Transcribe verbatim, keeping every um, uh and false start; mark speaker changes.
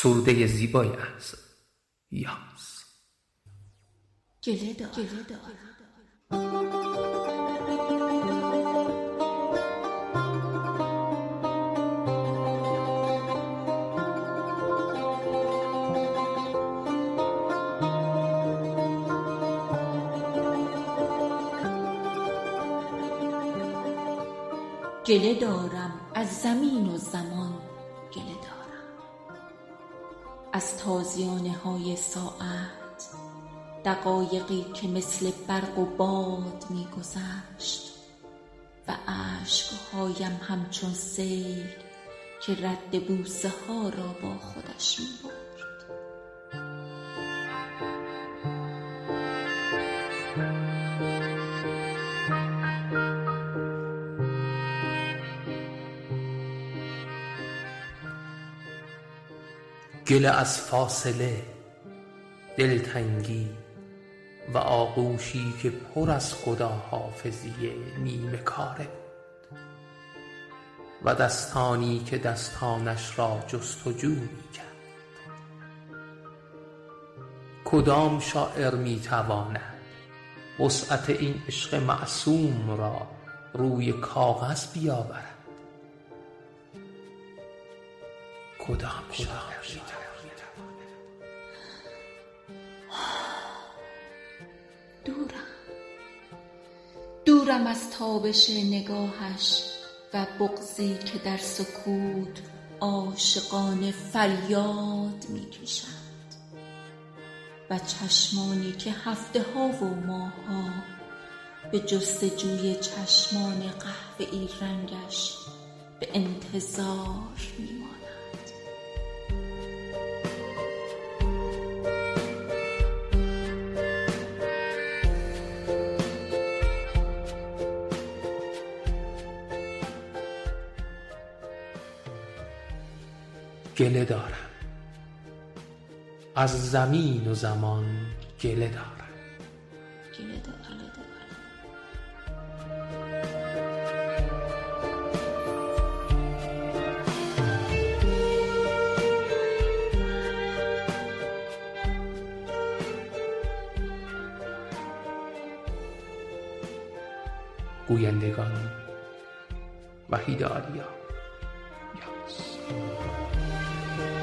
Speaker 1: سروده زیبایی است. یاس.
Speaker 2: گله دارم گله دارم گله دارم از زمین و زمان، گله دارم از تازیانه های ساعت، دقایقی که مثل برق و باد می گذشت و اشکهایم همچون سیل که رد بوسه ها را با خودش می برد.
Speaker 1: گله از فاصله، دلتنگی و آغوشی که پر از خداحافظی نیمه کاره بود و دستانی که دستانش را جستجو می کرد. کدام شاعر می تواند وسعت این عشق معصوم را روی کاغذ بیاورد؟ کدام شاعر می تواند؟
Speaker 2: دورم دورم از تابش نگاهش و بغضی که در سکوت عاشقانه فریاد می کشد و چشمانی که هفته ها و ماه ها به جستجوی چشمان قهوه‌ای رنگش به انتظار می ماند.
Speaker 1: گله دارم از زمین و زمان، گله دارم.
Speaker 2: گله دارم
Speaker 1: گویندگان وحید آریا. یاس.